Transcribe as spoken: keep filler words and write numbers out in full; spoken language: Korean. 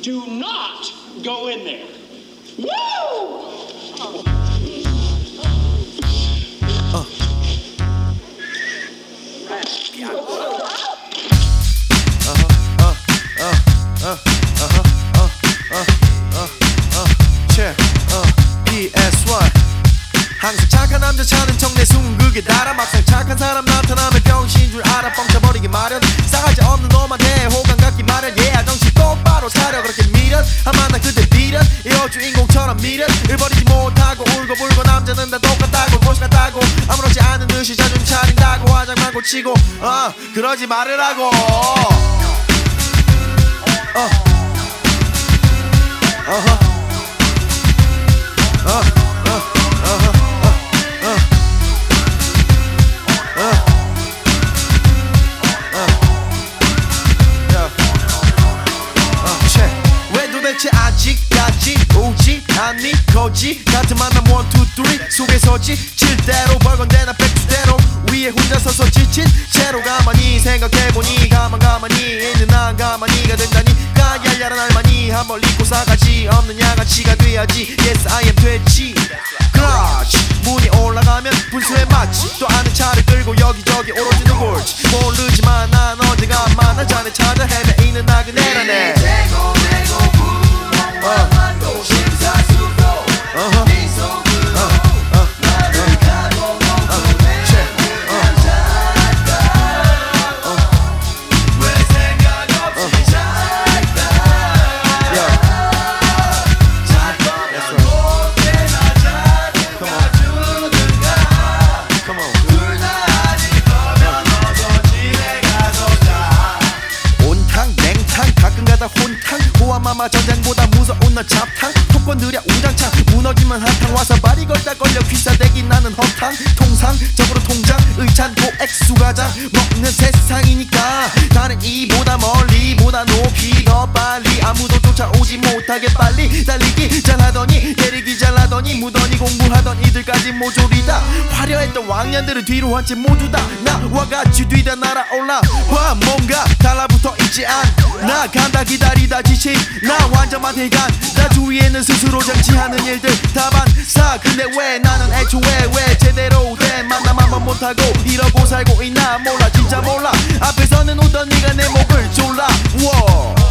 Do not go in there. Woo! 항상 착한 남자 찾는 척내 숨그게 달아 막상 착한 사람 나타나면 병신인 줄 알아 뻥쳐버리기 마련 싸가지 없는 놈한테 호감 갖기 마련 yeah 정신 똑바로 차려 그렇게 미련 아마 나 그대 비련 이 여주인공처럼 미련 을 버리지 못하고 울고 불고 남자는 다 똑같다고 곳이 같다고 아무렇지 않은 듯이 자존심 차린다고 화장만 고치고 어 그러지 말으라고 어 어허 어 아직까지 오지 않니 거지 같은 만남 원, 투, 쓰리 속에서지 칠대로 벌건대나 백주대로 위에 혼자 서서 지친 채로 가만히 생각해보니 가만 가만히 있는 난 가만히가 된다니까 얄얄한 할머니 한 벌 잊고 싸가지 없는 양아치가 돼야지 Yes I am 돼지 그렇지 문이 올라가면 분수에 맞지 또 아는 차를 끌고 여기저기 오로지 누굴지 모르지만 난 언젠가 만나 자네 찾아 헤매이는 나그네라네 혼탕 호화마마 전쟁보다 무서운 나 잡탕 톡건 느려 우장창 무너지면 한탕 와서 발이 걸다 걸려 귀싸대기 나는 허탕 통상적으로 통장 의찬 고액수 가장 먹는 세상이니까 다른 이보다 멀리 보다 높이 더 빨리 아무도 쫓아오지 못하게 빨리 달리기 잘하더니 때리기 잘하더니 무더니 공부하던 이들까지 모조리다 화려했던 왕년들을 뒤로 한 채 모두 다 나와 같이 뒤다 날아올라 와 뭔가 달라붙어 있지 않나 간다 기다리다 지친 나 완전만 대간 나 주위에는 스스로 장치하는 일들 다 반사 근데 왜 나는 애초에 왜 제대로 된 만남 한번 못하고 이러고 살고 있나 몰라 진짜 몰라 앞에서는 웃던 네가 내 목을 졸라 워